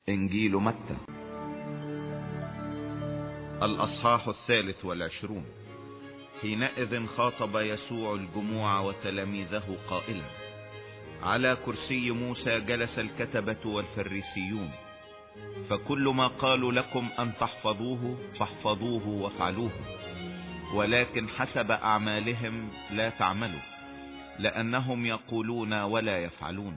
إنجيل متى الأصحاح 23. حينئذ خاطب يسوع الجموع وتلاميذه قائلا: على كرسي موسى جلس الكتبة والفريسيون، فكل ما قالوا لكم أن تحفظوه فاحفظوه وافعلوه، ولكن حسب أعمالهم لا تعملوا، لأنهم يقولون ولا يفعلون.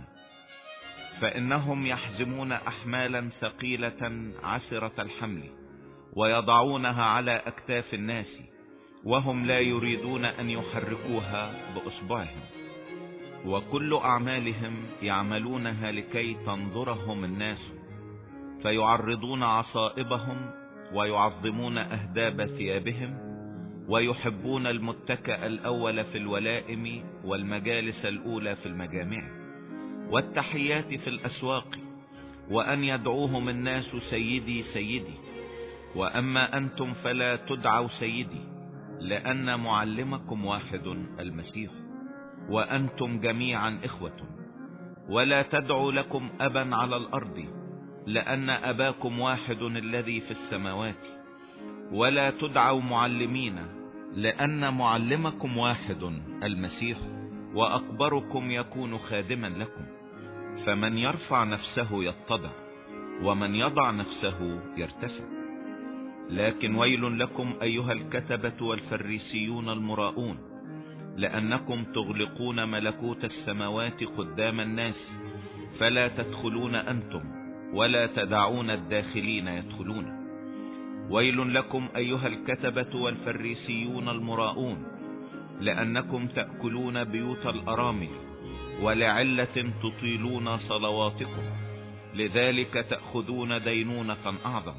فإنهم يحزمون أحمالا ثقيلة عسرة الحمل ويضعونها على أكتاف الناس، وهم لا يريدون أن يحركوها بأصبعهم، وكل أعمالهم يعملونها لكي تنظرهم الناس، فيعرضون عصائبهم ويعظمون أهداب ثيابهم، ويحبون المتكأ الأول في الولائم والمجالس الأولى في المجامع والتحيات في الأسواق، وأن يدعوهم الناس سيدي سيدي. وأما أنتم فلا تدعوا سيدي، لأن معلمكم واحد المسيح، وأنتم جميعا إخوة. ولا تدعوا لكم أبا على الأرض، لأن أباكم واحد الذي في السماوات. ولا تدعوا معلمين، لأن معلمكم واحد المسيح، وأكبركم يكون خادما لكم. فمن يرفع نفسه يتضع، ومن يضع نفسه يرتفع. لكن ويل لكم أيها الكتبة والفريسيون المراؤون، لأنكم تغلقون ملكوت السماوات قدام الناس، فلا تدخلون أنتم، ولا تدعون الداخلين يدخلون. ويل لكم أيها الكتبة والفريسيون المراؤون، لأنكم تأكلون بيوت الأرامل، ولعلة تطيلون صلواتكم، لذلك تأخذون دينونة أعظم.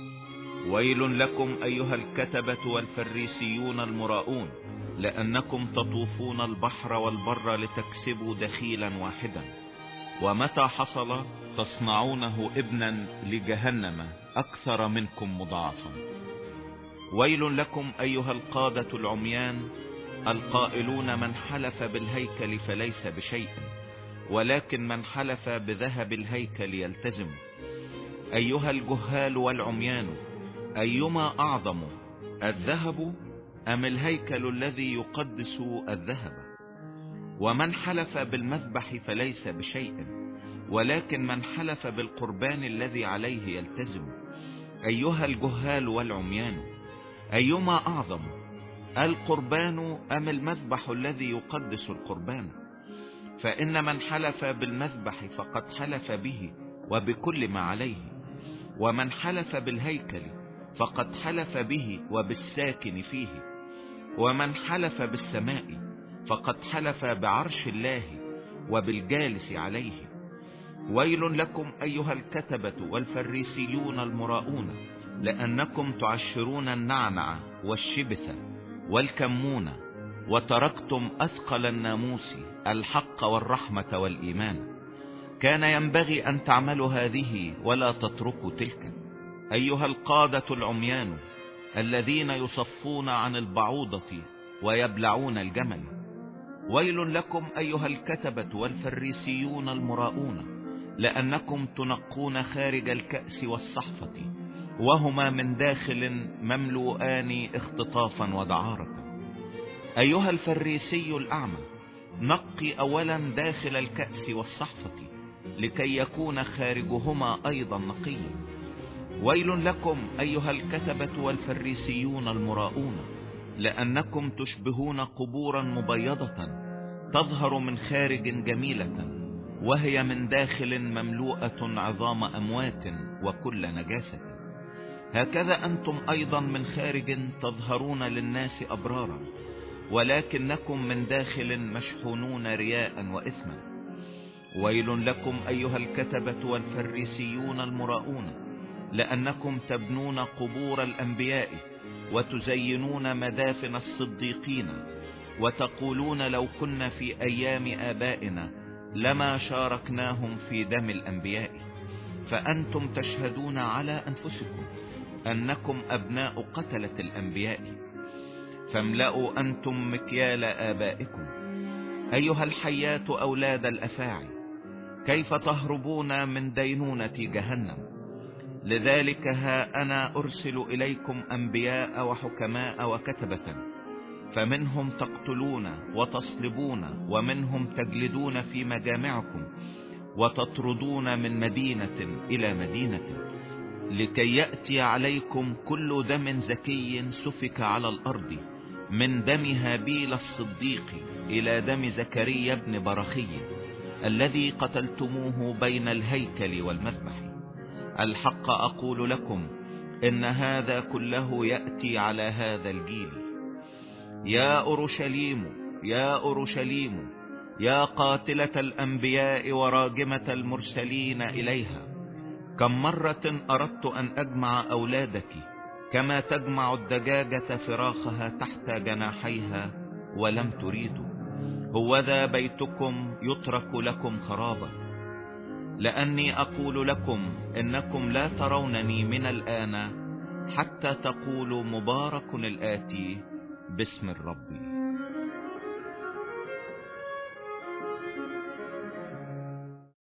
ويل لكم أيها الكتبة والفريسيون المراؤون، لأنكم تطوفون البحر والبر لتكسبوا دخيلا واحدا، ومتى حصل تصنعونه ابنا لجهنم أكثر منكم مضاعفا. ويل لكم أيها القادة العميان، القائلون من حلف بالهيكل فليس بشيء، ولكن من حلف بذهب الهيكل يلتزم. أيها الجهال والعميان، أيما أعظم، الذهب أم الهيكل الذي يقدس الذهب؟ ومن حلف بالمذبح فليس بشيء، ولكن من حلف بالقربان الذي عليه يلتزم. أيها الجهال والعميان، أيما أعظم، القربان أم المذبح الذي يقدس القربان؟ فإن من حلف بالمذبح فقد حلف به وبكل ما عليه، ومن حلف بالهيكل فقد حلف به وبالساكن فيه، ومن حلف بالسماء فقد حلف بعرش الله وبالجالس عليه. ويل لكم أيها الكتبة والفريسيون المراؤون، لأنكم تعشرون النعنع والشبث والكمون، وتركتم أثقل الناموس الحق والرحمة والإيمان. كان ينبغي أن تعملوا هذه ولا تتركوا تلك. أيها القادة العميان، الذين يصفون عن البعوضة ويبلعون الجمل. ويل لكم أيها الكتبة والفريسيون المراؤون، لأنكم تنقون خارج الكأس والصحفة، وهما من داخل مملوءان اختطافا ودعارة. أيها الفريسي الأعمى، نقي أولا داخل الكأس والصحفة، لكي يكون خارجهما أيضا نقيا. ويل لكم أيها الكتبة والفريسيون المراؤون، لأنكم تشبهون قبورا مبيضة تظهر من خارج جميلة، وهي من داخل مملوءة عظام أموات وكل نجاسة. هكذا أنتم أيضا من خارج تظهرون للناس أبرارا، ولكنكم من داخل مشحونون رياء وإثما. ويل لكم أيها الكتبة والفريسيون المراؤون، لأنكم تبنون قبور الأنبياء وتزينون مدافن الصديقين، وتقولون لو كنا في أيام آبائنا لما شاركناهم في دم الأنبياء. فأنتم تشهدون على أنفسكم أنكم أبناء قتلة الأنبياء، فاملأوا أنتم مكيال آبائكم. أيها الحيات أولاد الأفاعي، كيف تهربون من دينونة جهنم؟ لذلك ها أنا أرسل إليكم أنبياء وحكماء وكتبة، فمنهم تقتلون وتصلبون، ومنهم تجلدون في مجامعكم، وتطردون من مدينة إلى مدينة، لكي يأتي عليكم كل دم زكي سفك على الأرض، من دم هابيل الصديق إلى دم زكريا بن برخي الذي قتلتموه بين الهيكل والمذبح. الحق أقول لكم إن هذا كله يأتي على هذا الجيل. يا أورشليم يا أورشليم يا قاتلة الأنبياء وراجمة المرسلين إليها، كم مرة أردت أن أجمع أولادك كما تجمع الدجاجة فراخها تحت جناحيها ولم تريدوا. هوذا بيتكم يترك لكم خرابا، لأني أقول لكم إنكم لا ترونني من الآن حتى تقولوا مبارك الآتي باسم الرب.